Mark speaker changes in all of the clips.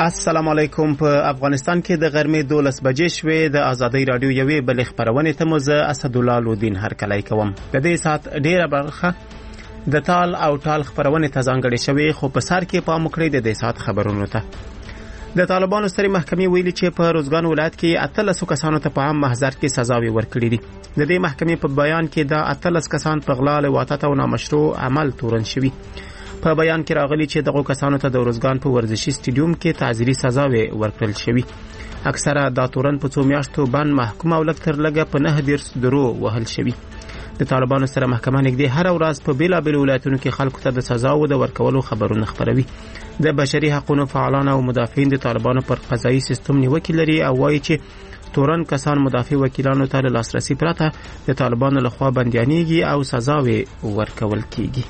Speaker 1: السلام علیکم. په افغانستان کې د غرمې 12 بجې شوې. د آزادۍ رادیو یوې بلې خبرونه ته مو زه اسدالله لودین هرکلی کوم. د دې سات ډیره برخه د تال او ټال خبرونه ته ځانګړې شوې، خو په سر کې پام وکړئ د دې سات خبرونو ته. د طالبانو سترې محکمې ویلي چې په روزګان ولایت کې 13 کسانو ته په عام محضر کې سزاوي ورکړې دي. د دې محکمې په بیان کې دا 13 کسان په غلا، لواطت او نامشروع عمل تورن شوي. په بیان کې راغلي چې دغه کسانو ته د روزګان په ورزشي سټیډیوم کې تعزیري سزاوي ورکړل شوي. اکثره دا تورن په 2 میاشتو باندې محکوم او لکتر لګه په 9 درو وهل شوي. د طالبانو سره محکمه نږدې هر ورځ په بیلابیلو ولایتونو کې خلکو ته د سزاو د ورکولو خبرونه خبروي. د بشري حقوقو فعالان او مدافعین د طالبانو پر قضایي سیستم نیوکه لري او وایي چې تورن کسان مدافع وکیلانو ته له لاسرسي پرته د طالبانو لخوا بنديانيږي او سزاوي ورکول کیږي.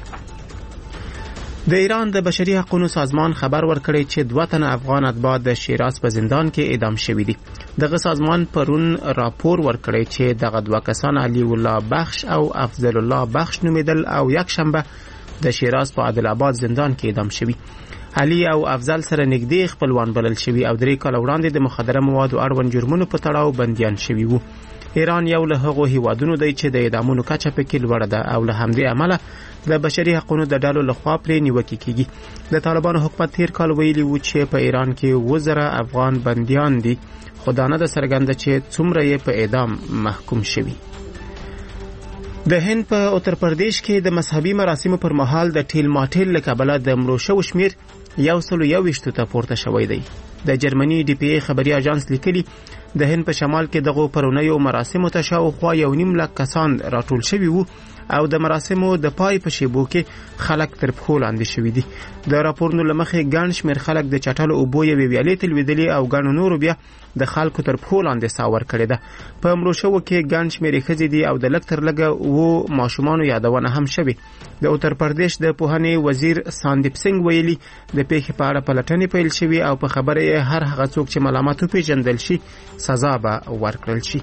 Speaker 1: د ایران د بشري حقوقو سازمان خبر ورکړی چې 2 تنه افغان اتباع د شیراز په زندان کې اعدام شوي دي. دغه سازمان پرون راپور ورکړی چې دغه 2 کسان علي الله بخش او افضل الله بخش نومیدل او یک شنبه د شیراز په عادل آباد زندان کې اعدام شوي. علي او افضل سره نږدې خپلوان بلل شوي او 3 کال وړاندې د مخدره موادو اړوند جرمونو په تړاو بنديان شوي وو. ایران یو له هغو هیوادونو دی چې د اعدامونو کچه پکې لوړه ده او له همدې عمله د بشري حقوقو د ډلو لخوا پرې نیوکه کیږي. د طالبانو حکومت تیر کال ویلي و چې په ایران کې 1000 افغان بنديان دي، خو دا نه د څرګنده چې څومره یې په اعدام محکوم شوي. د هند په اتر پردیش کې د مذهبي مراسمو پر مهال د ټیل ماټیل له کبله د مړو شوو شمیر 121 ته پورته شوی دی. د جرمني ډي پی ای خبري اژانس لیکلي د هند په شمال کې دغه پرونیو مراسمو ته شاوخوا 1.5 لک کسان راټول شوي وو او د مراسمو د پای په شیبو کې خلک تر پښو لاندې شوي دي. د راپورونو لمخې ګڼ شمېر خلک د چټلو اوبو یوې ویالې ته لوېدلي او ګڼو نورو بیا د خلکو تر پښو لاندې ساه ورکړې ده. په مړو شوو کې ګڼ شمېرې ښځې دي او د لږ تر لږه 2 ماشومانو یادونه هم شوې. د اتر پردیش د پوهنې وزیر ساندیپ سنگ ویلي د پیښې په اړه پلټنې پیل شوې او په خبره یې هر هغه څوک چې ملامت وپېژندل شي سزا به ورکړل شي.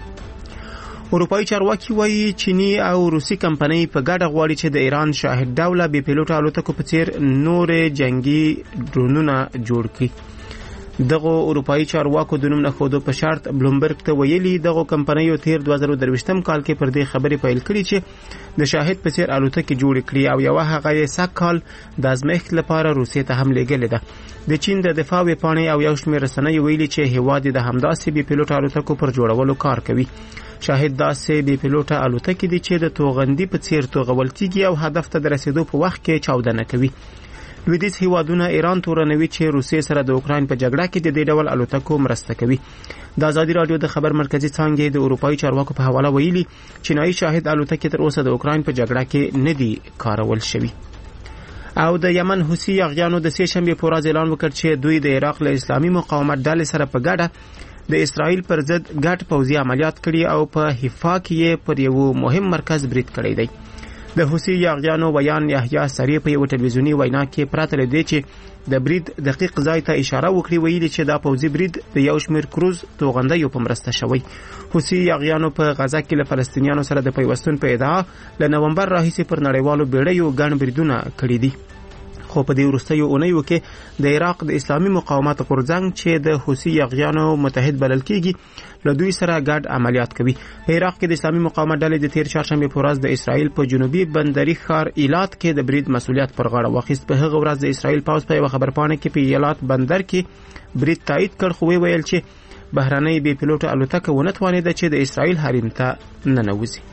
Speaker 1: اروپایي چارواکي وایي چینی او روسي کمپنۍ په ګډه غواړي چې د ایران شاهد ډوله بې پیلوټه الوتکو په څیر نور جنگي ډرونونه جوړ کړي. دغه اروپایي چارواکو د نوم نښودو په شرط بلومبرګ ته ویلي دغه کمپنۍ تیر 2023 کال کې پر دې خبرې پیل کړي چې د شاهد په څیر الوتکې جوړ کړي او یو هغه یې سکهال د ازمایښت لپاره روسیې ته هم لېږلې ده. د چین د دفاع وپاڼې او یو شمېر رسنۍ ویلي چې هیواد د همداسې بې پیلوټه الوتکو پر جوړولو کار کوي. شاهد داسې بې پیلوټه الوتکې دي چې د توغندي په څیر توغول کیږي او هدف ته د رسیدو په وخت کې چاودنه کوي. لویدیځ هیوادونه ایران تورنوي چې روسیې سره د اوکراین په جګړه کې د دې ډول الوتکو مرسته کوي. د آزادي رادیو د خبر مرکزی څانګې د اروپایي چارواکو په حواله ویلي چینایي شاهد الوتکې تر اوسه د اوکراین په جګړه کې نه دي کارول شوي. او د یمن حوثي یاغیانو د سه شنبه په ورځ اعلان وکړ چې دوی د عراق له اسلامي مقاومت ډلې سره په ګډه د اسرائیل پر ضد ګډ پوځي عملیات کړي او په حفا کې پر یو مهم مرکز برید کړی دی. د حوثي یاغیانو ویان یحیی سری په یو ټلویزیونی وینا کې پراته لدی چې د برید دقیق ځای ته اشاره وکړي، ویلي چې دا پوځي برید د یو شمېر کروز توغندیو په مرسته شوی. حوثي یاغیانو په غزه کې له فلسطینیانو سره د پیوستون په ادعا له نومبر راهیسې پر نړیوالو بیړیو ګڼ بریدونه کړي دي. خو په دې وروستیو اونیو کې د عراق د اسلامي مقاومت غورځنګ چې د حوثي یاغیانو متحد بلل کیږي له دوی سره ګډ عملیات کوي. په عراق کې د اسلامي مقاومت ډلې د تیر چهارشنبه په ورځ د اسرائیل په جنوبي بندري ښار ایلات کې د برید مسؤلیت پر غاړه واخیست. په هغه ورځ د اسرائیل پوځ په یو خبرپاڼه کې په ایلات بندر کې برید تایید کړ، خو ویل چې بهرنۍ بې پیلوټه الوتکه ونه توانېده چې د اسرائیل حریم ته ننوځي.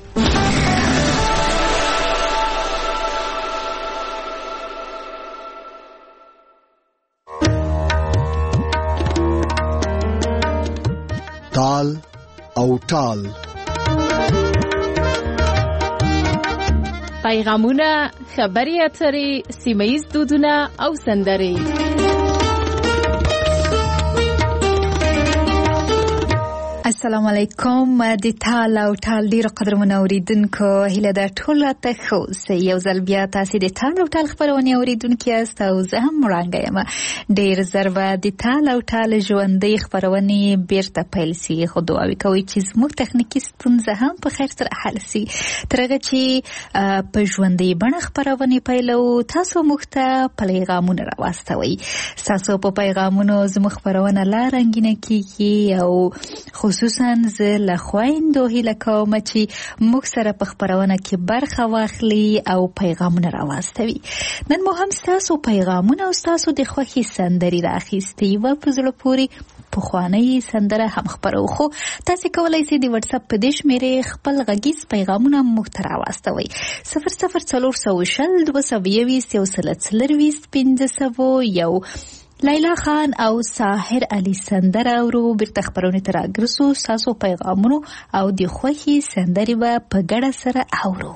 Speaker 2: تال او ټال
Speaker 3: پیغامونه، خبري اترې، سیمه‌ییز دودونه او سندرې.
Speaker 4: السلام علیکم د تال او ټال ډیرو قدرمنو اوریدونکو هیله ده ټول راته ښه اوسئ. یو ځل بیا تاسې د تال او ټال خپرونې اوریدونکي یاست او زه هم وړانګه یم. ډېر ژر به د تال او ټال ژوندۍ خپرونې بیرته پیل سي، خو دعاوې کوئ چې زموږ تخنیکي ستونزه هم په خیر سره حل سي. تر هغه چې په ژوندۍ بڼه خپرونې پیلو، تاسو موږ ته پیغامونه راواستوئ. ستاسو په پیغامونو زموږ خپرونه لا رنګینه کیږي او خصوصا زه له خویندو هیله کوم چې موږ سره په خپرونه کې برخه واخلي او پیغامونه راواستوي. نن مو هم ستاسو پیغامونه او ستاسو د خوښې سندرې راخیستې، یوه په زړه پورې پخوانۍ سندره هم خپرو. خو تاسې کولی شئ د وټساپ په دې شمېرې خپل غږیز پیغامونه موږ ته راواستوئ. 00420 221 140 1500. لیلا خان او ساحر علی سندره اورو بیرته خپرونې ته راګرځو. ستاسو پیغامونو او د خوښې سندرې به په ګډه سره اورو.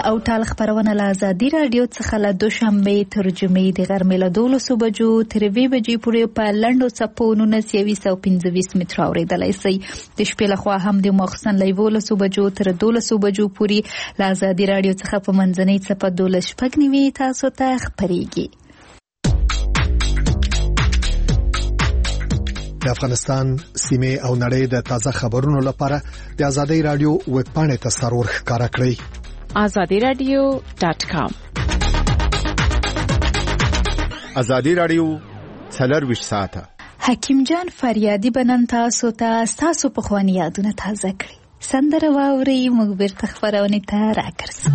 Speaker 4: او ټال خبرونه له آزادي رادیو څخه له دوشنبه تر جمعې د غرمې له 12 بجو تر 2 بجې پورې په لنډو څپو 1925 متر اورېدلای شئ. د شپې لخوا هم د مخصن له 11 بجو تر 12 بجو پورې له آزادي رادیو څخه په منځنۍ څپه 12 تاسو ته خبرېږي.
Speaker 2: د افغانستان سیمه او نړۍ د تازه خبرونو لپاره د آزادۍ رادیو ویب پاڼې ته سرور ښکارا کړئ.
Speaker 3: azadiradio.com.
Speaker 5: آزادی رادیو 24 ساعته.
Speaker 4: حکیم جان فریادي بنن تاسو په خواني یادونه تازه کړی. سندره واوري موږ بیرته خبرونه ته راګرځو.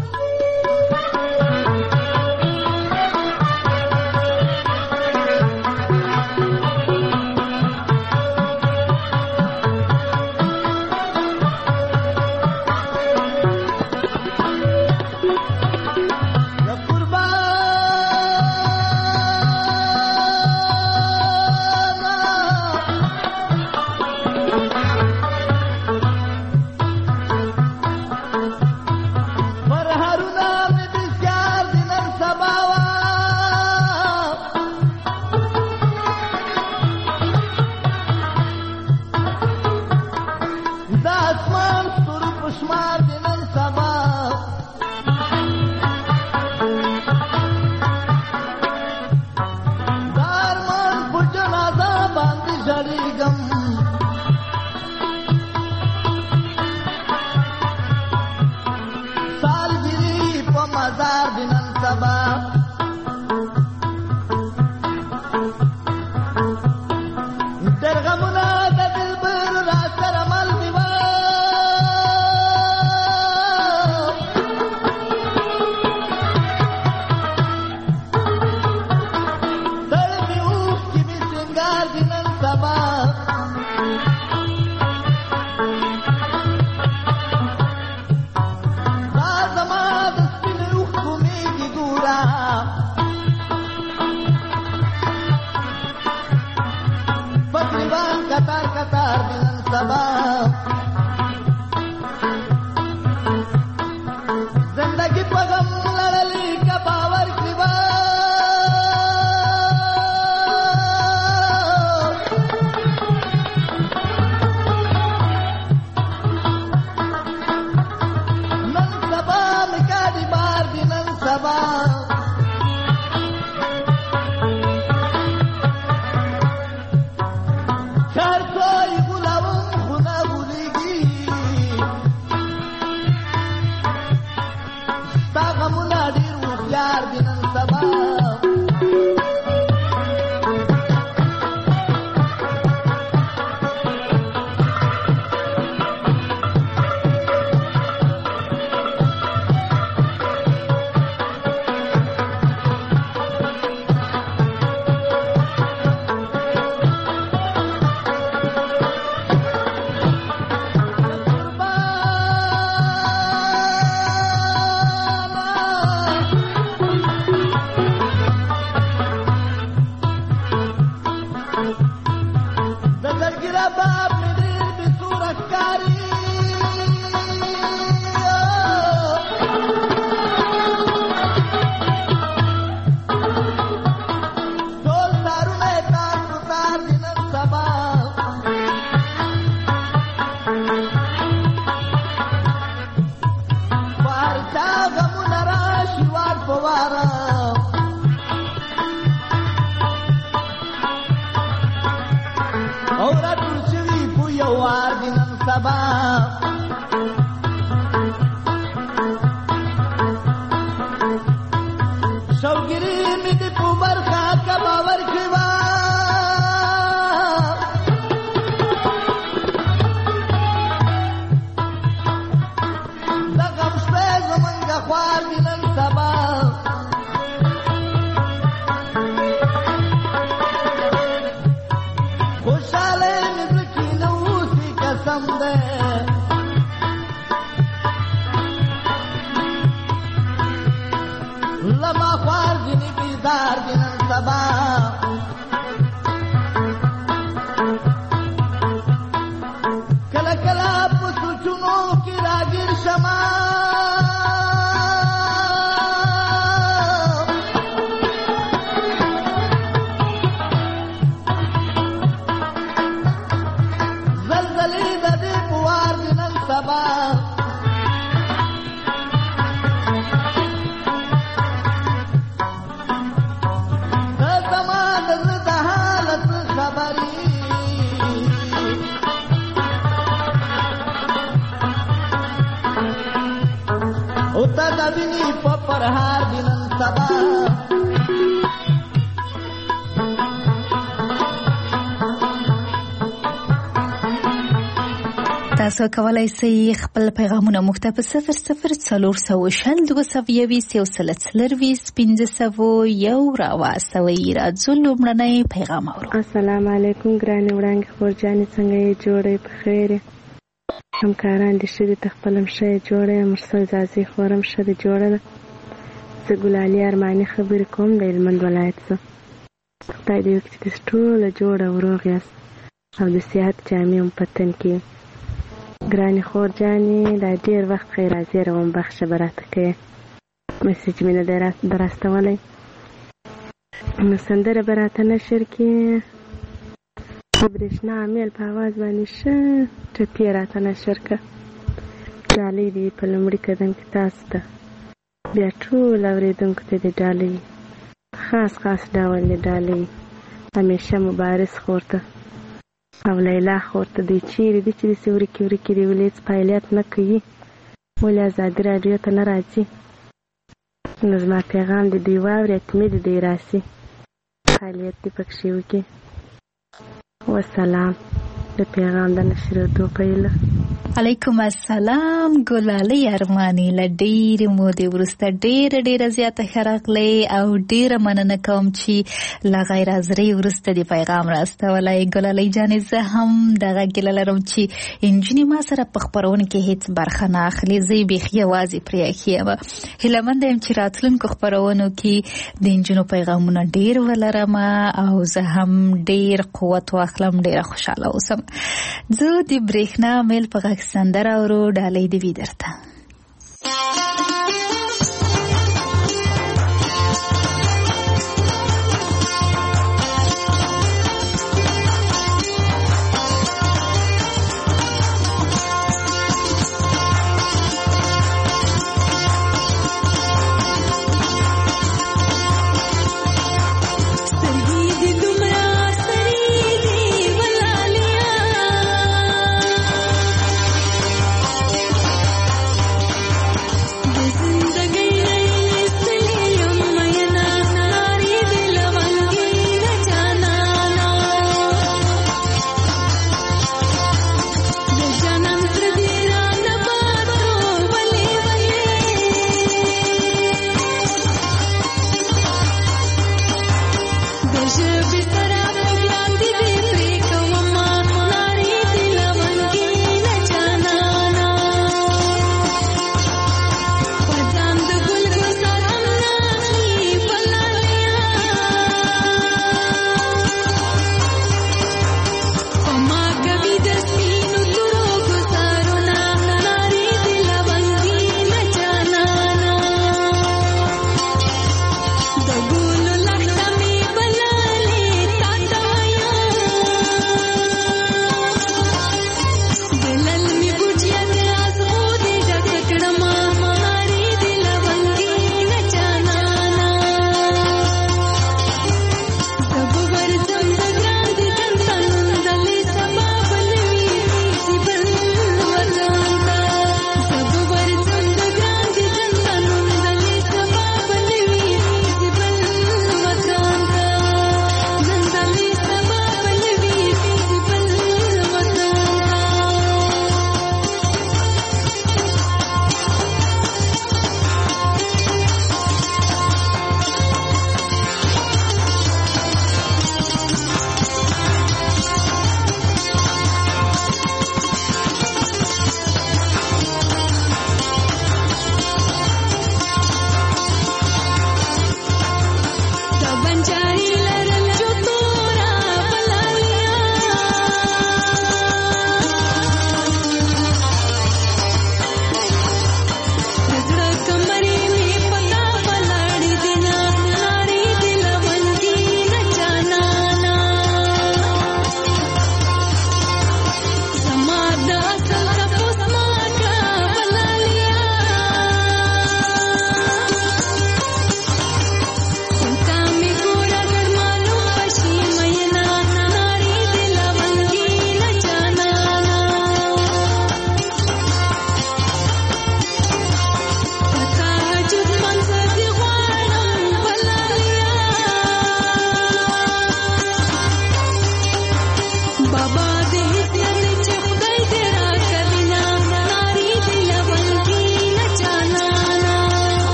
Speaker 6: کلا کلا پسوچونو کی راگیر شما سترګې ویني په پرهار دي نن سبا
Speaker 4: تاسو کولای شئ خپل پیغامونه موږ ته په 0040221500 راواستوئ. راځو لومړنی پیغام اورو.
Speaker 7: السلام علیکم ګرانې وړانګې خورجانې، څنګه یې؟ جوړې په خیر یې؟ همکاران دې ښه دي؟ ته خپله هم ښه یې جوړه یې؟ مرسل ځاځي خورم ښه دې جوړه ده. زه ګلالي ارماني خبرې کوم د هلمند ولایت څخه. خدای دې وکړي چې تاسو ټوله جوړه او روغ یاست او د صحت جامې هم په تن کې. ګرانې خورجانې دا ډېر وخت خیر راځي روان بخشه به راته کوې، مسیج مې نه دی راستولی. نو سندره به راته نشر کړې، د برېښنا میل په اواز باندې ښه ټپې راته نشر کړه. ډالۍ دې په لومړي قدم کې تاسو ته، بیا ټول اورېدونکو ته دې ډالۍ، خاص ډول دې ډالۍ همیشه مبارز خور ته او لیلا خور ته. دوی چیرې دي چې داسې ورکې دي، ولې هېڅ فعالیت نه کوي، ولې ازادي راډیو ته نه راځي؟ نو زما پیغام دې دوی واوري، اتمې دې دوی راسي، فعالیت دې پکښې وکړي. وسلام. د پیغام د نشرېدو پیله.
Speaker 4: علیکم السلام ګلالۍ ارماني، له ډېرې مودې وروسته ډېره زیاته ښه راغلی او ډېره مننه کوم چې له غیر حاضرۍ وروسته دې پیغام راستولی. ګلالۍ جانې زه هم دغه ګیله لرم چې نجونې ما سره په خپرونه کې هېڅ برخه نه اخلي، زه یې بیخي یوازې پرې ایښې یم. هیلهمنده یم چې راتلونکو خپرونو کې د نجونو پیغامونه ډېر ولرم او زه هم ډېر قوت واخلم، ډېره خوشحاله اوسم. زه د برېښنا میل په غږ سندره اورو، ډالۍ دې وي درته.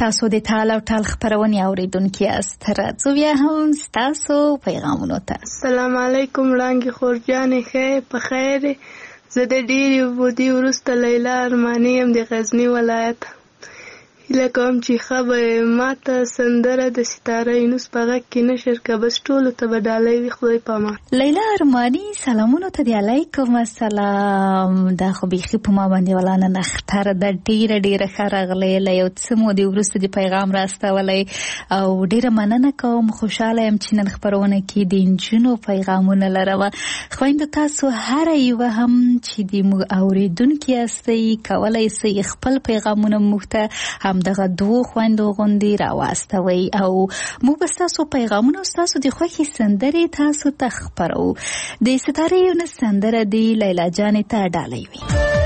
Speaker 4: تاسو د تال او ټال خبرونه اوریدونکو یاست. راځو بیا هم تاسو پیغامونه ته.
Speaker 8: السلام علیکم وړاندې خورجانې خیر په خیر. زه د ډېرې مودې وروسته لیلا ارماني یم د غزني ولایت. هیله کوم چې ښه به ماته سندره د ستاره یونس په غږ کې نشر که بس ټولو ته به ډالۍ وي. خدای په امان.
Speaker 4: لیلا ارماني سلامونو ته دی. علیکم السلام. دا خو بیخي په ما باندې ولانه نختره ده. ډیره ښه راغلی. له یو څه مودې وروسته د پیغام راستولی او ډیره مننه کوم. خوشحاله یم چې نن خپرونه کې د نجونو پیغامونه لرم. خویندو تاسو هر یوه هم چې د موږ اوریدونکي یاستئ کولی سئ خپل پیغامونه موږ ته همدغه دوو خویندو غوندې راواستوئ او موږ به ستاسو پیغامونه او ستاسو د خوښې سندرې تاسو ته خپرو. د ستاره یونس سندره د لیلا جانې ته ډالۍ وي.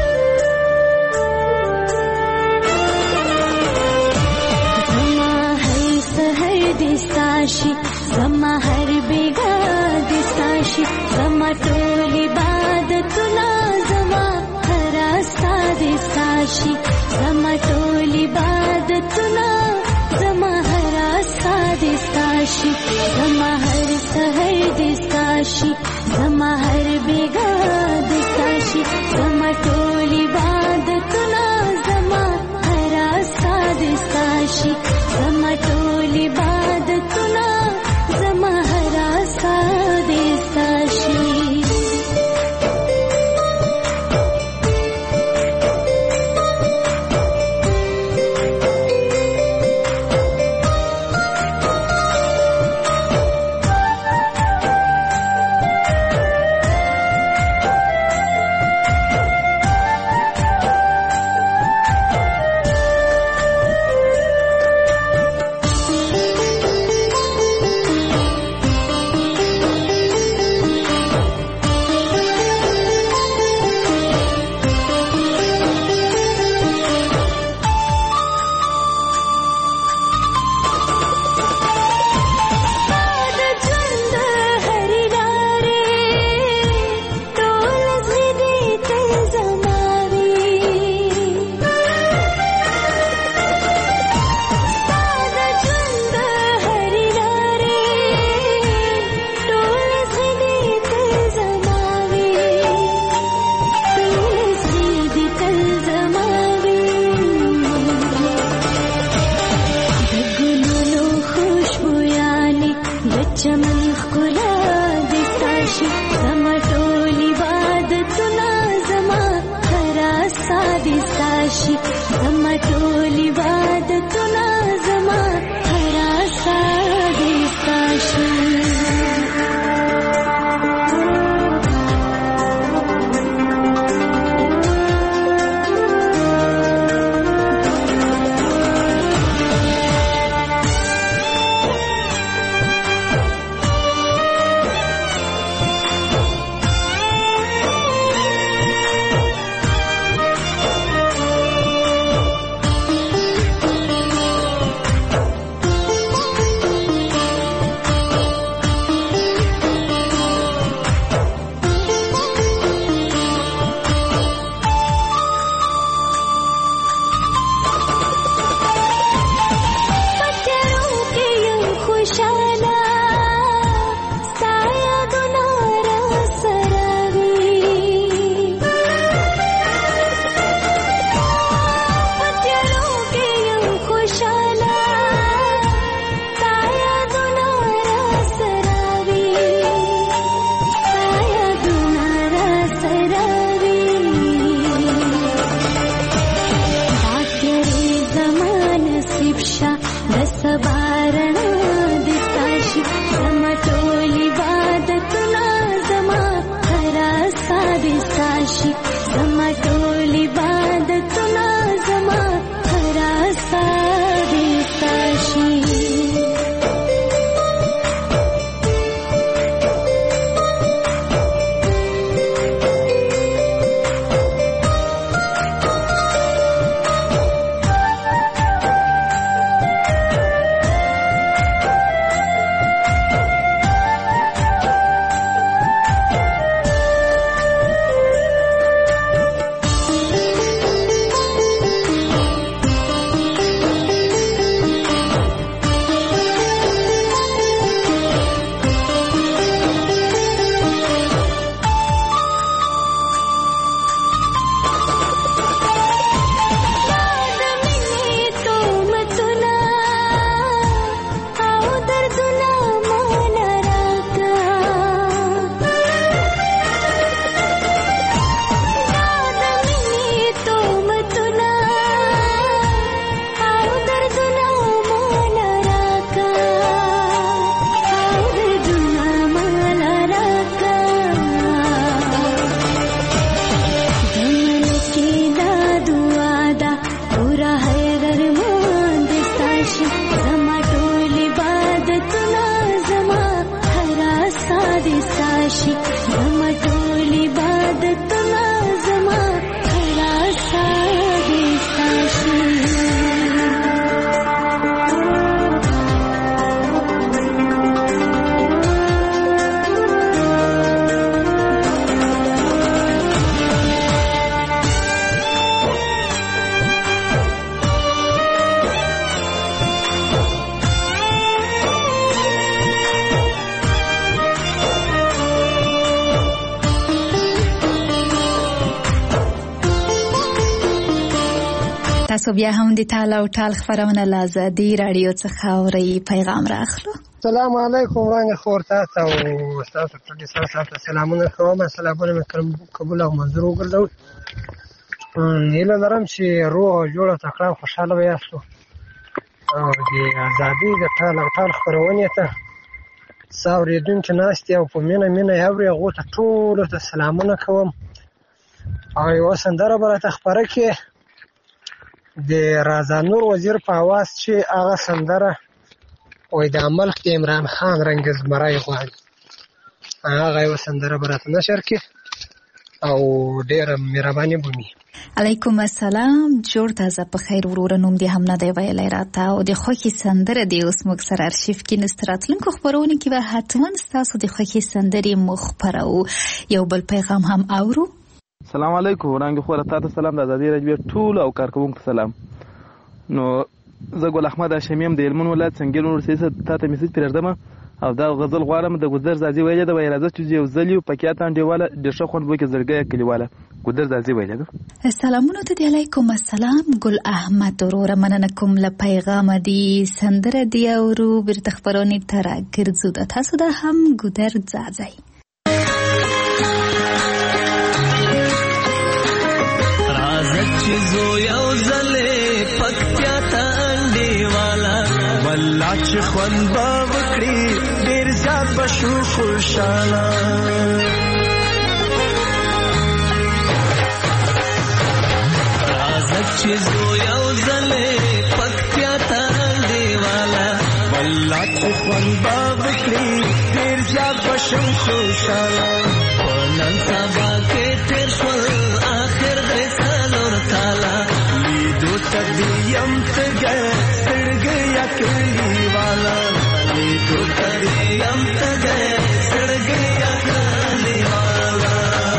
Speaker 9: زما هر سحر د ساشي، زما هر بیګا د ساشي، زما ټول عبادتونه زما هر استا د ساشي، زما ټول عبادتونه زما هر استا د ساشي، زما هر سحر د ساشي، زما هر بیګا د ساشي، زما ټول عبادتونه زما هر استا د ساشي، زما ټول عبادتونه زما هر استا د ساشي.
Speaker 4: تاسو بیا هم د ټال او ټال خبرونه له آزادي رادیو څخه اورئ. پیغام راخلو.
Speaker 10: السلام علیکم وړاندې خور تاسو او تاسو ټول تاسو سلامونه کوم. سلامونه مې قبول او منظور وګرځول. هیله لرم چې روغ او جوړ او تکړه خوشاله یاست او د آزادي د ټال او ټال خبرونه ته ساوریدونکو ناستي او په مینه اوري هغه ته ټول ته سلامونه کوم. او یو سندره برته خبره کې د رازا نور وزیر په आवाज چې هغه سندره وای د ملک عمران خان رنگز مرای غواړي هغه یو سندره برته نشر کې او ډېر مهرباني بومي.
Speaker 4: علیکم السلام. جوړ تازه په خیر ورور نوم دی هم نه دی ویلای راته او د خوخي سندره دی اوس موږ سره ارشیف کې نستراتلونکو خبرونه کې به حتما تاسو د خوخي سندري مخبرو. یو بل پیغام هم اورو.
Speaker 11: السلام علیکم ورانګ خو راته سلام د آزادي رادیو ټول او کارکونکو سلام. نو زه ګل احمد هاشمیم د علمون ولایت څنګه نور سیاست ته میسج پرېږدم او دا غزل غواړم د ګذر زازي ویلې د وایرازه چې یو ځلیو پکیاتان دیواله د شخون بو کې زړګي کلیواله ګذر زازي ویلې.
Speaker 4: سلامونه ته علیکم السلام ګل احمد ورور مننه کوم له پیغام دی سندره دی اورو بیرته خبرونه تر ګرځو د تاسو د هم ګذر زازي.
Speaker 12: چیزو یو زله پکتیا تانډي والا والله چې خوان با وکړي ډیر زیات بشو خوشاله راځه چیزو یو زله پکتیا تانډي والا والله چې خوان با وکړي ډیر زیات بشو خوشاله نن سبا کې تیر شو اخر دې تالا لیدو تدیم تگه سڑگه یا کلی والا لیدو تدیم تگه سڑگه یا کلی والا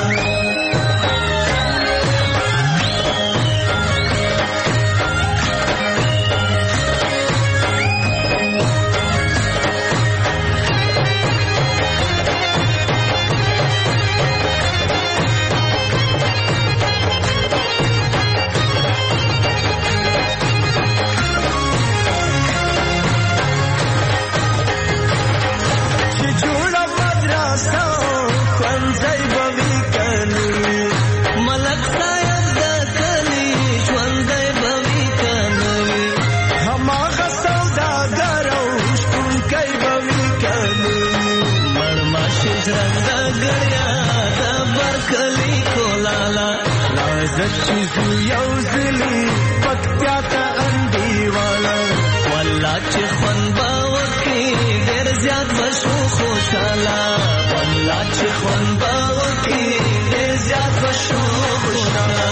Speaker 12: چیزو یو زلی پکتیا تا اندی والا والله چې خوان با وکي ډېر زیات بشو خوشاله والله چې خوان با وکي ډېر زیات بشو خوشاله.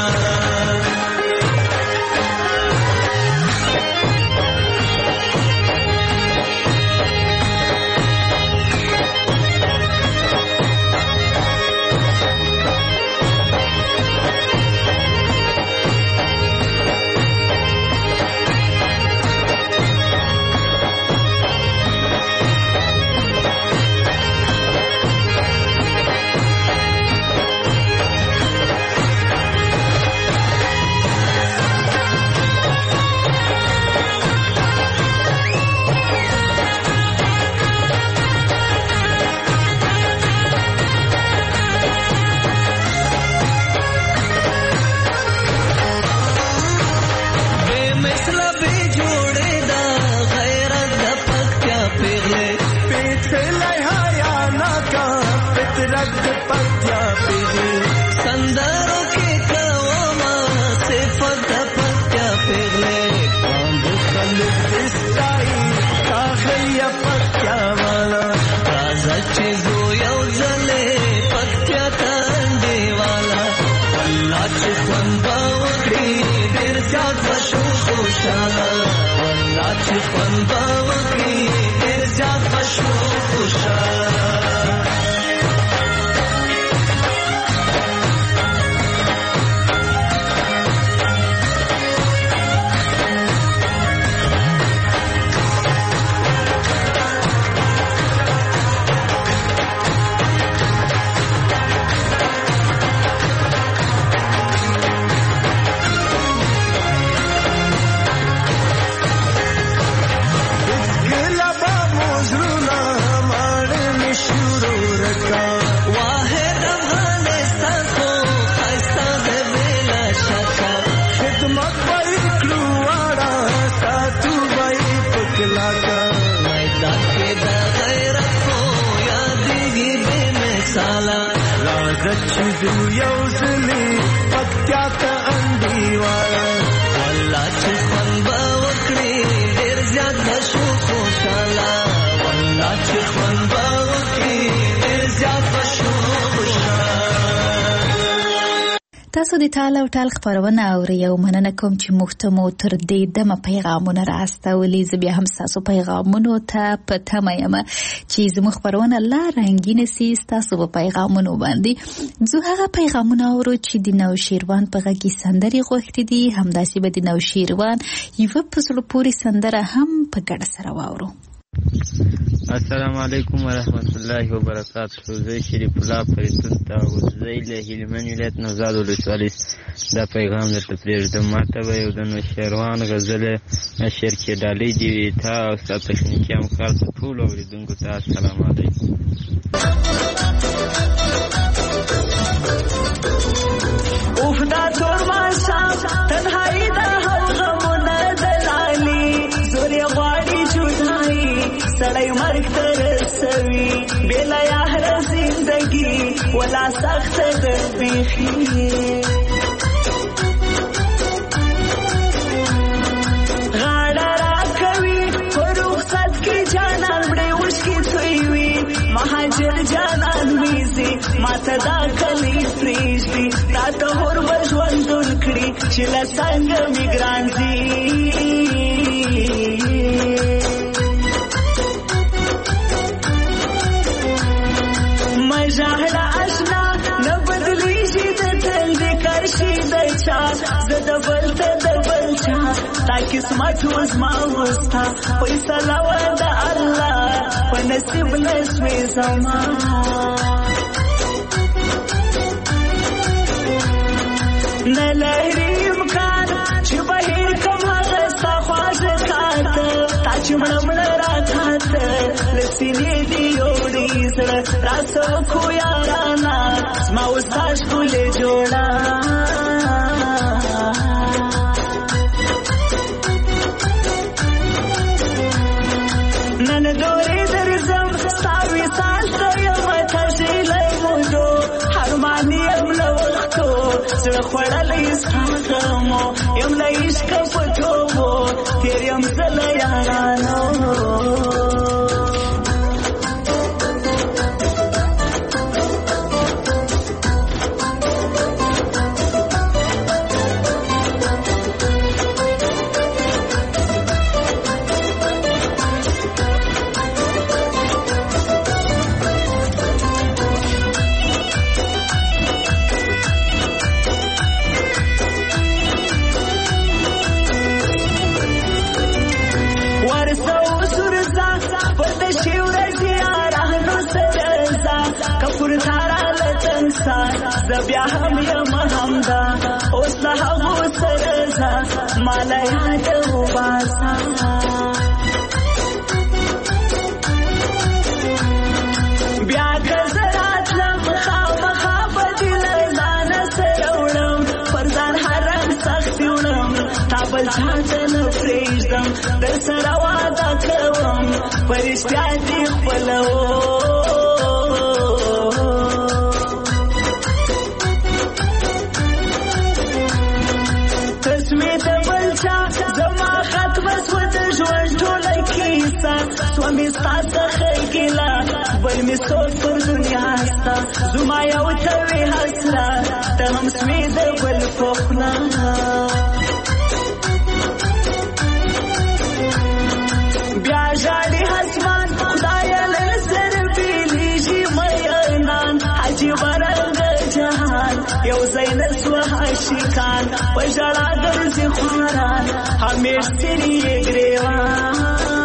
Speaker 12: لاکا میدان کې د غیرت خو یادېږي بې مثاله راځه چې ځو یو ځلې پکتیا ته انډیواله والله چې خوند به وکړي ډېر زیات به شو خوشحاله والله چې خوند به وکړي ډېر زیات به شو خوشحاله.
Speaker 4: تاسو د ټال او ټال خبرونه اورئ او مننه کوم چې موږ ته مو تر دې دمه پیغامونه راستولي. زه بیا هم ستاسو پیغامونو ته په تمه یم چې زموږ خبرونه لا رنګینه سي ستاسو په پیغامونو باندې. زه هغه پیغامونه اورو چې د نوشیروان په غږ کې سندرې غوښتي دي، همداسې به د نوشیروان یوه په زړه پورې سندره هم په ګډه سره واورو.
Speaker 13: السلام علیکم ورحمت الله وبرکاته. زه شریف الله فریدون تاوزی له هلمند ولایت نوزاد ولسوالۍ دا پیغام درته پرېږدم. ماته به یو د نوشیروان غزل نشر کېدالی دي تا او ستا تخنیکي همکار ته ټولو اورېدونکو ته السلام علیکم.
Speaker 12: اوف دا تور ماښام تنهایي ده او غمونه دلالي زور یې غواړي جدایي سړی مرګ ته رسوي بېله یاره زندګي ولا سخته ده بیخي غاړه راکوي په رخصت کې جانان مړې اوښکې تویوي مهاجر جانان ویزي ماته دا کلی پرېږدي راته هور به ژوندون کړي چې له څنګه مې ګران ځي مژاهله اشنا نه بدلیږي د تل د کرشي د چا زه د بل ته د بل چا تا قسمت وزما وستا فیصله وه د الله په نصیب نه سوې زما نه لري امکان چې بهر کم هغه ستا خواږه کاته تا چې مړه مړه راکاته له سینې دې یوړي زړه راسه وکو یارانه زما اوس ستا ښکلې جوړه نن دورې درځم ستا وصال ته یمه تږلی مودو هرمان یم له وختو زړه خوړلی ستا غمو یم له عشقه په توبو تېر یم زه له یارانو زه بیا هم یم همدا اوس له هغو سره ځه ما له یاده وباسه بیا که زه راتلم خامخا به دې له ځانه سره وړم پر ځان هر رنګ سختي وړم تا بل چا ته نه پرېږدم در سره واده کوم په رښتیا دې خپلوم زما ختمه سوه د ژوند ټوله کیسه سوه مې ستا څخه ګیله بل مې څوک پر دنیا سته زما یو ته وې حسره ته هم سوې د بل په خوله بیا ژاړي اسمان خدایه له سره بېلېږي مینان عجیبه رنګه جهان یو ځای نه سوه عاشقان په ژړا ګرځي خواران همیش سري یې ګریوان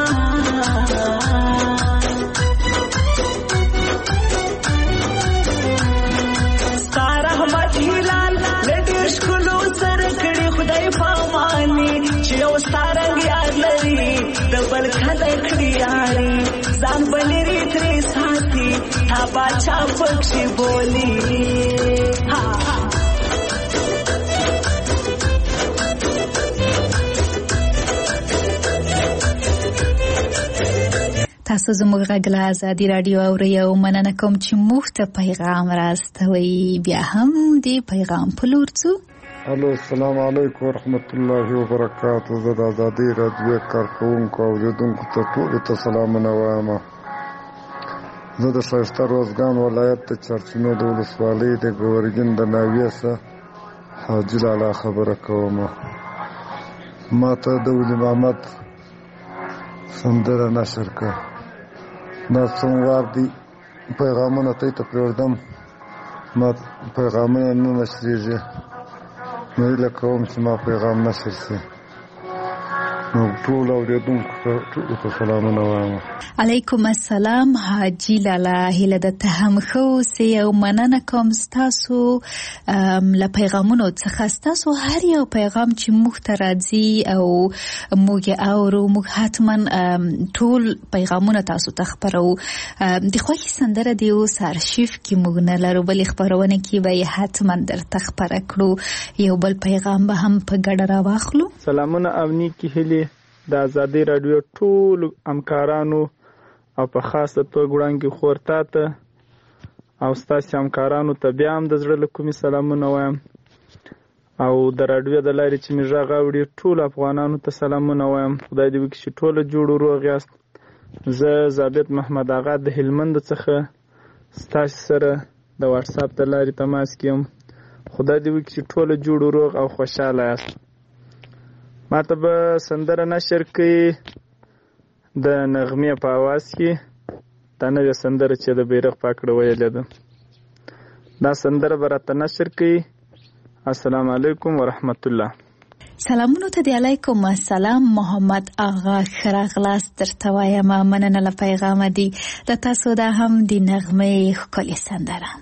Speaker 12: ستا رحمت هلال له ډېر ښکلو سره کړي خدای پاماني چې یو ستا رنګ یاد لري د بل کله کړي یاري ځان به لرې ترې ساتي تا باچا پکښې بولي
Speaker 4: تاسو زموږ غږ له ازادي راډیو اورئ او مننه کوم چې موږ ته پیغام راستوئ. بیا هم دې پیغام په لور ځو.
Speaker 14: الو، السلام علیکم ورحمت الله وبرکاته. زه د ازادي راډیو کارکوونکو او اوریدونکو ته ټولو ته سلامونه وایم. زه د ښایسته روزګان ولایت د چارچینو د ولسوالۍ د ګورګین د ناویې څخه حاجي لالا خبره کوم. ما ته د ولي محمد سندره نشر کړه. دا څومره دي پیغامونه ته پرېږدم، ما پیغامونه نه نشریږي. نو هیله کوم چې ما پیغام نشر شي. نو ټول اوریدونکو ته سلامونه وایم.
Speaker 4: علیکم السلام حاجی لالا، هیله ده ته هم ښه اوسئ او مننه کوم ستاسو له پیغامونو څخه. ستاسو هر یو پیغام چې موږ ته راځي او موږ یې اورو، موږ حتما ټول پیغامونه تاسو ته خپروو. د خوښې سندره دې اوس ارشیف کې موږ نه لرو، بلې خپرونه کې به یې حتما درته خپره کړو. یو بل پیغام به هم په ګډه راواخلو.
Speaker 11: سلامونه او نیکې هیلې د ازادي راډیو ټول همکارانو او په خاصه توګه وړاندې خور ته او ستاسو همکارانو ته بیا هم د زړه له کومې سلامونه وایم. او د راډیو د لارې چې مې غږ اوري ټول افغانانو ته سلامونه وایم. خدای دې وکړي چې ټول جوړ روغ یاست. زه ثابت محمد آغا د هلمند څخه ستاسو سره د واتس اپ د لارې تماس کوم. خدای دې وکړي چې ټول جوړ روغ او خوشاله یاست. ما ته به سندره نشر کړي د نغمې په اواز کې. دا نوې سندره چې د بیرغ پاکړه ویلې ده، دا سندره به راته نشر کړي. السلام علیکم ورحمت الله.
Speaker 4: سلامونو ته دی. علیکم السلام محمد آغا، ښه راغلاست درته وایم. مننه له پیغامه دی. د تاسو دا هم د نغمې ښکلې سندره.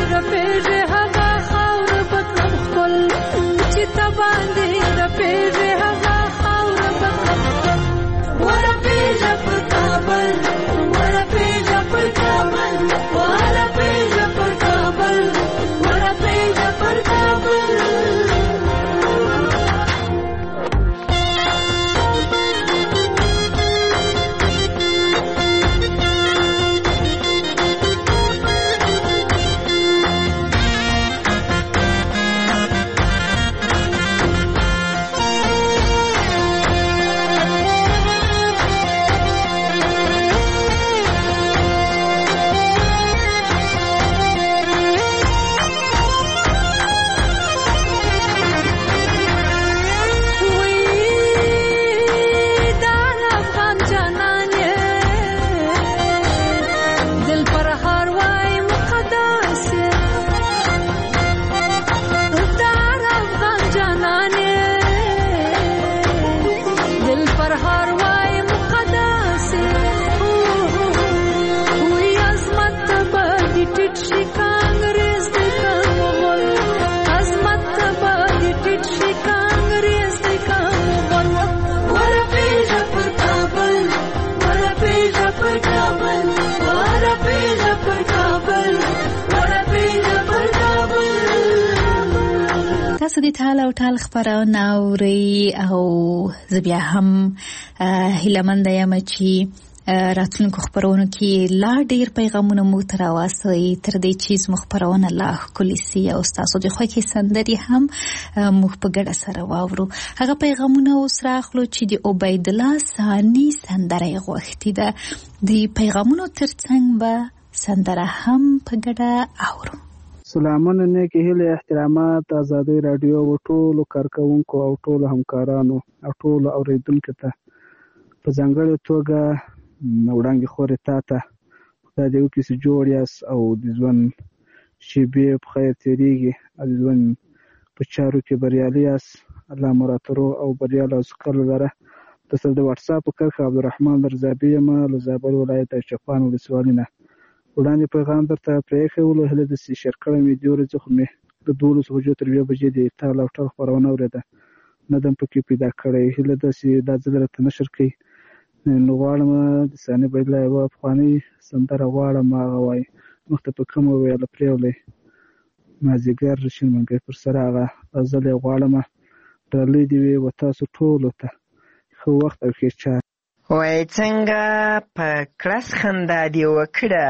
Speaker 15: Baby
Speaker 4: تال او ټال خبرونه اوري او زه بیا هم هیلهمنده یم چې راتلونکو خبرونو کې لا ډیر پیغامونه مو تر راوستي تر دې چې زموږ خبرونه لا ښکلې سي او ستاسو د خوښې سندرې هم موږ په ګډه سره واورو. هغه پیغامونه اوس راخلو چې د عبید الله ثاني سندره یې غوښتې ده. د پیغامونو ترڅنګ به سندره هم په ګډه اورو.
Speaker 15: سلامونه، نیکې هیلې، احترامات ازادۍ راډیو او ټولو کارکوونکو او ټولو همکارانو او ټولو اوریدونکو ته په ځانګړې توګه وړاندې خورې تا ته خدای دې وکړي چې جوړ یاست او د ژوند شېبې په خیر تېرېږي او د ژوند په چارو کې بریالي یاست. الله مو راته روغ او بریالی او سوکاله لره. درسره د واټساپ په کرښه عبدالرحمن رضابي یم له زابل ولایت چپان ولسوالۍ نه. وړاندې پیغام درته پرېښی ولو، هیله ده چې شیر کړی مې دې ورځې خو مې د 12 بجو تر 2 بجې د تال او ټال خپرونه اورېده، نه دم پکې پیدا کړی. هیله ده چې دا ځل راته نشر کوي. نو غواړم د ثاني عبیدالله یوه پخوانۍ سندره غواړم، هغه وایي مخته په کومه ویله پرېولی مازدیګر شین منګی پر سر، هغه غزل یې غواړم. ډالۍ دې وي و تاسو ټولو ته، ښه وخت او ښې چارې.
Speaker 16: وای څنګه په کړس خندا دې وکړه،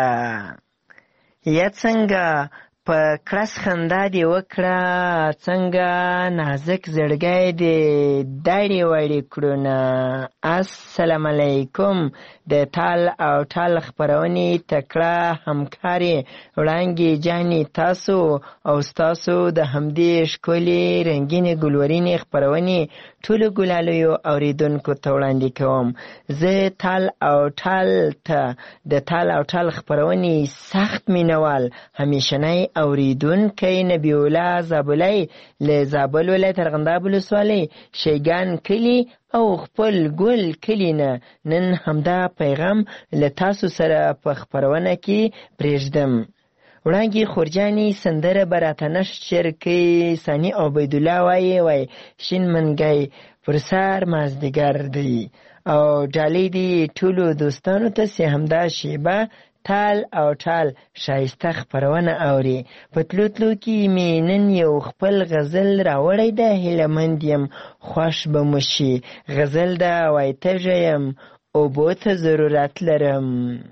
Speaker 16: یا څنګه په کړس خندا دې وکړه، څنګه نازک زړګی دې داړې واړې کړونه. السلام علیکم. د تال او ټال خپرونې تکړه همکارې وړانګې جانې تاسو او ستاسو د همدې ښکلې رنګینې ګلورینې خپرونې ټولو ګلالیو اوریدونکو ته وړاندې کوم. زه تال او ټال ته د تال او ټال خپرونې سخت مینوال همیشنی اوریدونکی نبی الله زابلی له زابل ولایت ارغنداب ولسوالۍ شیګان کلي او خپل ګل کلي نه نن همدا پیغام له تاسو سره په خپرونه کې پرېږدم. وړانګې خورجانې سندره به راته نشر کوي. ثاني عبیدالله وایي شین منګی پر سر مازدیګر دی او ډالۍ دي ټولو دوستانو ته چې همدا شیبه تال او ټال شایسته خپرونه اوري. په تلو تلو کې مې نن یو خپل غزل راوړی ده، هیلهمند یم خوښ به مو شي. غزل ده وایي تږی یم اوبو ته ضرورت لرم،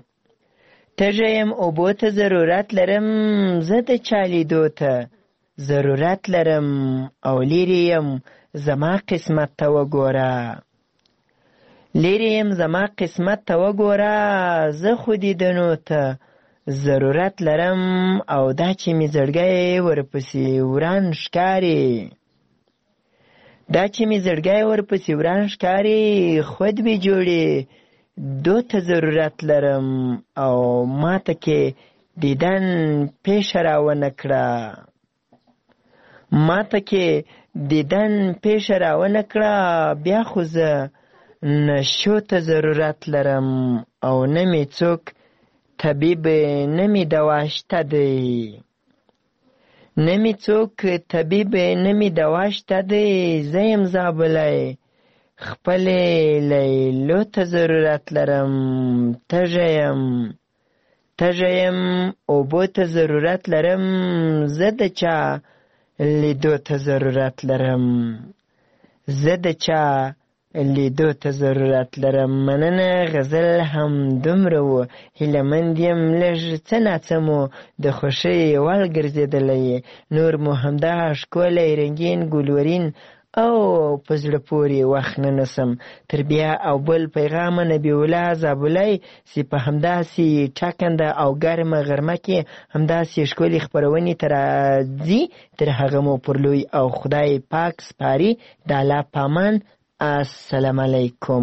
Speaker 16: تږی یم اوبو ته ضرورت لرم، زه د چا لیدو ته ضرورت لرم او لیرې یم زما قسمت ته وګوره، لیرې یم زما قسمت ته وګوره، زه خو دیدنو ته ضرورت لرم او دا چې مې زړګی ورپسې وران ښکاري، دا چې مې زړګی ورپسې وران ښکاري، خود به جوړې دو ته ضرورت لرم او ماته کې دیدن پیشه راونه کړه، ماته کې دیدن پیشه راونه کړه، بیا خو زه نشو ته ضرورت لرم او نه مې څوک طبیب نه مې دوا شته دی، نه مې څوک طبیب نه مې دوا شته دی، زه یم زابلی خپلې لیلو ته ضرورت لرم، تږی یم تږی یم اوبو ته ضرورت لرم، زه د چا لیدو ته ضرورت لرم، زه د چا لیدو ته ضرورت لرم. مننه. غزل هم دومره و، هیلهمند یم لږ څه ناڅه مو د خوښۍ وړ ګرځېدلی، نور مو همدا ښکلی رنګین ګلورین او په زړه پورې وخت نه نسم. تر بیا او بل پیغامه نبی الله زابلی چې په همداسې ټاکنده او ګرمه غرمه کې همداسې ښکلې خپرونې ته راځي. تر هغه مو پر لوی او خدای پاک سپاري. د الله په امان. السلام علیکم.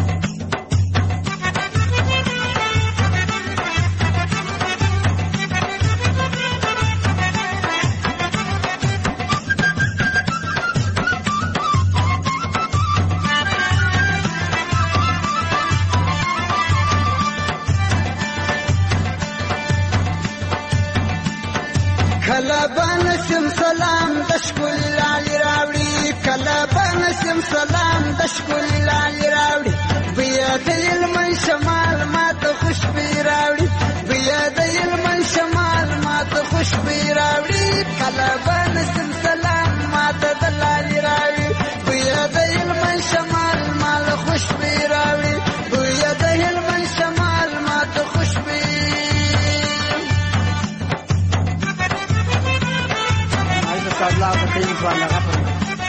Speaker 6: کله بنسم سلام د ښکلي لالي راوړي، کله بنسم سلام د ښکلي لالي راوړي،
Speaker 17: صحیح مبالغه فرمایي.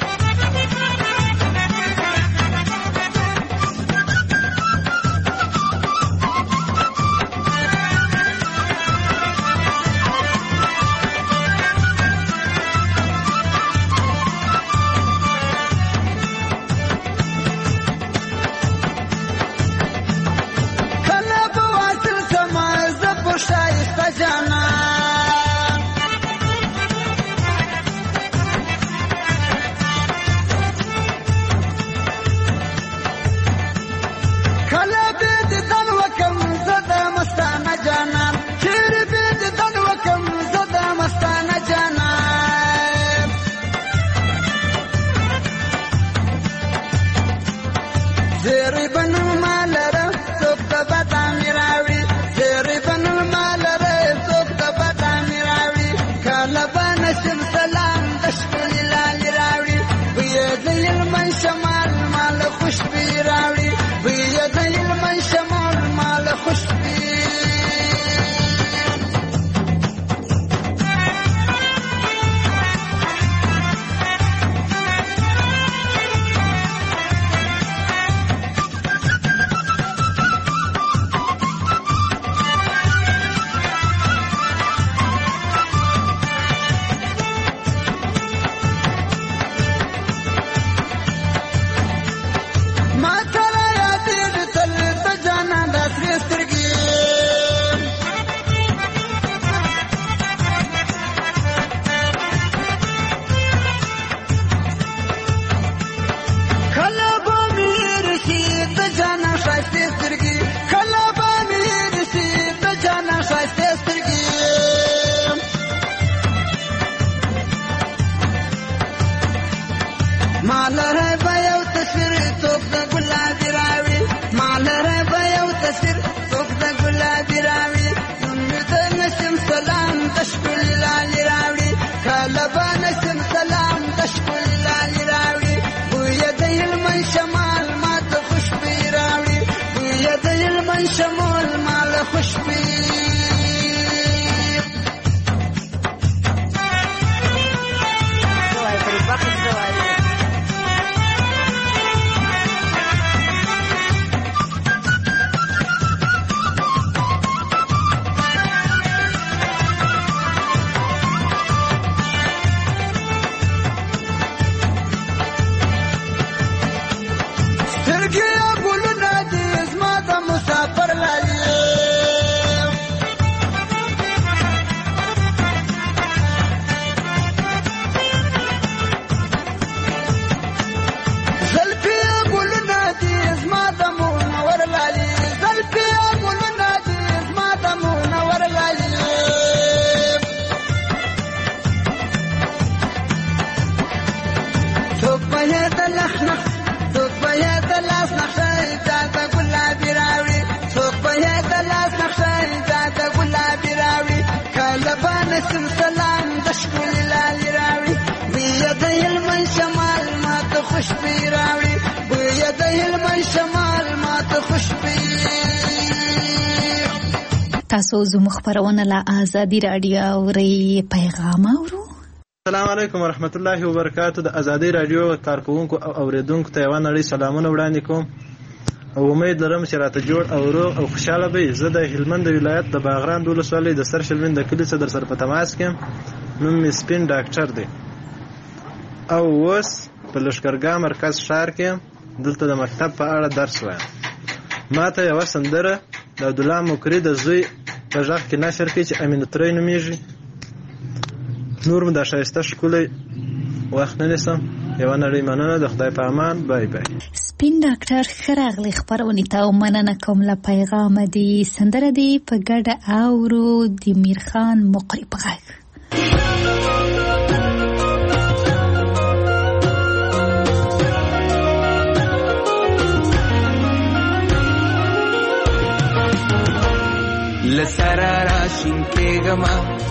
Speaker 4: تاسو زموږ خبرونه له آزادي رادیو اورئ. پیغام اورو.
Speaker 11: السلام علیکم ورحمت الله وبرکاتو. د آزادي رادیو کارکونکو او اوریدونکو ته یو نړۍ سلامونه وړاندې کوم او امید لرم چې راته جوړ او روغ او خوشاله به. زه د هلمند ولایت د باغران د ولسوالۍ د سر شلمین د کلي څخه در سره په تماس کې. نوم مې سپین ډاکټر دی او اوس په لښکرګاه مرکز ښار کې دلته د مکتب په اړه درس وایم. ما ته یوه سندره د عبدالله مکري د زوی په غږ کې نشر کړي چې امین ترې نومیږي. نور مو دا ښایسته ښکلی وخت نه نیسم. یوه نړۍ مننه. د خدای په امان. بای بای.
Speaker 4: سپین ډاکټر ښه راغلی خپرونې ته او مننه کوم له پیغامه. دي سندره دي په ګډه اورو د میرخان مقری په غږ.
Speaker 18: لسرا راشین کېږم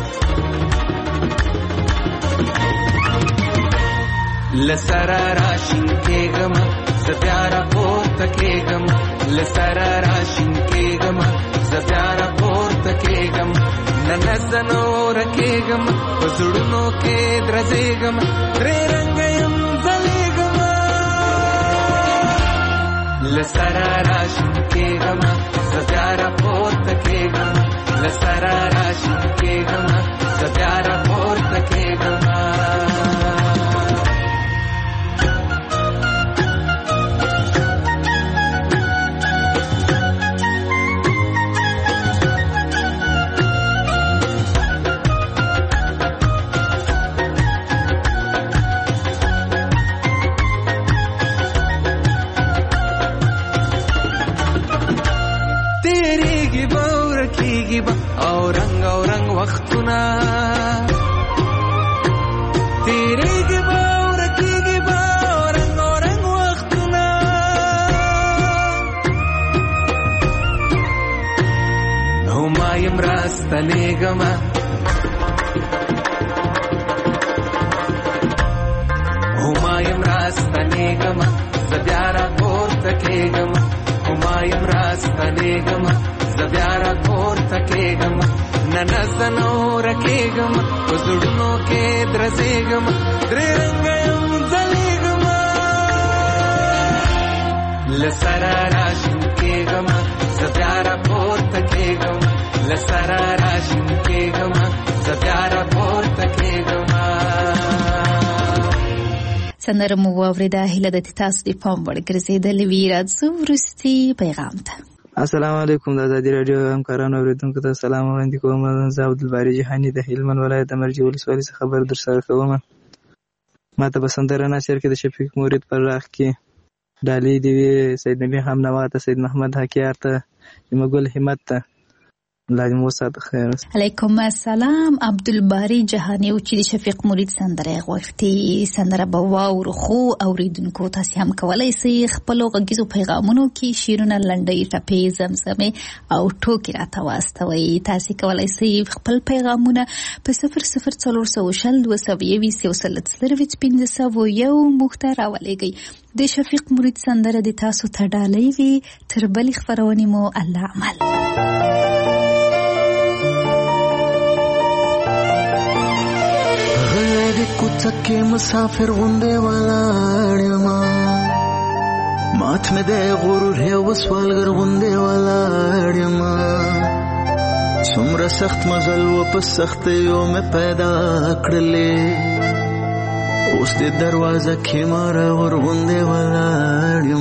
Speaker 18: لسرا راشین کېږم زه بیا راپورته کېږم لسرا راشین کېږم زه بیا راپورته کېږم نه زه نوره کېږم په زړونو کې درځېږم درې رنګه یم ځلېږم له سره راشین کېږم زه بیا راپورته کېږم له سره راشین کېږم زه بیا راپورته کېږم او رنگ وختونه تیریږي به او رکیږي به او رنگ وختونه نو ما یم راستنېږم او ما یم راستنېږم زه بیا راپورته کېږم او ما یم راستنېږم زه بیا راپورته کېږم نن زه نو رکېږم په زړونو کې درځېږم درې رنګه یم ځلېږم له سره راشین کېږم زه بیا راپورته کېږم له سره راشین کېږم زه بیا راپورته کېږم
Speaker 4: سندره مو واورېده. هیله ده چې تاسو د پام وړ ګرځېدلې وي. راځو وروستي پیغام ته.
Speaker 17: السلام علیکم. د ازادي راډیو همکارانو اوریدونکو ته سلام وړاندې کوم. زه عبدالباري جهاني د هلمند ولایت د مرجې ولسوالۍ څخه خبر در سره کوم. ما ته په سندره ناصر کې د شفیق مرید پر راغ کې ډالۍ دی وی سید نبی همنوا ته سید محمد حکیار ته مګل همت ته لازم وسات خیر.
Speaker 4: علیکم السلام. عبدالباري جهاني او چې شفیق مرید سندره غوښتي سندره به واورو خو اوریدونکو تاسو هم کولای شئ خپل غږیزو پیغامونو کې شیرونه لنډۍ ټپې زمزمه او ټوکې راته واستوي. تاسو کولای شئ خپل پیغامونه په 00422 مخته راولېږئ. د شفیق مرید سندره د تاسو ته ډالۍ وي. تر بلې خبرونې مو الله عمل.
Speaker 12: کوڅه مسافر غوندې ولاړ یم مات مې د غرور یو سوالګر غوندې ولاړ یم څومره سخت مزل و په سختیو مې پیدا کړلې اوس د دروازه کې مرغور غوندې ولاړ یم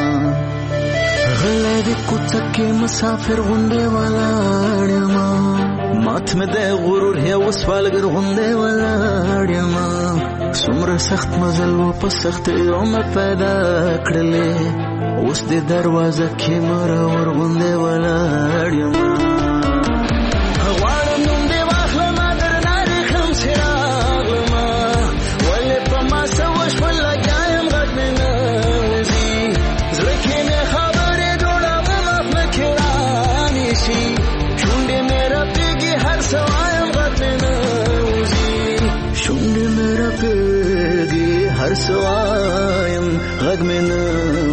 Speaker 12: غلی د کوڅه کې مسافر غوندې ولاړ یم مات مې د غرور یو سوالګر غوندې ولاړ یم څومره سخت مزل و په سختیو مې پیدا کړلې اوس د دروازه کې مرغور غوندې ولاړ یم غواړم نوم دې واخلم درنه ریښم چې راغلم ولې په ما څه وشول لګیا یم غږ مې نه وځي زړه کې مې خبرې جوړوم مخ کې رانیسي شونډې مې رپېږي هر څه وایم غږ مې نه وځي شونډې مې رپېږي هر څه وایم غږ مې نه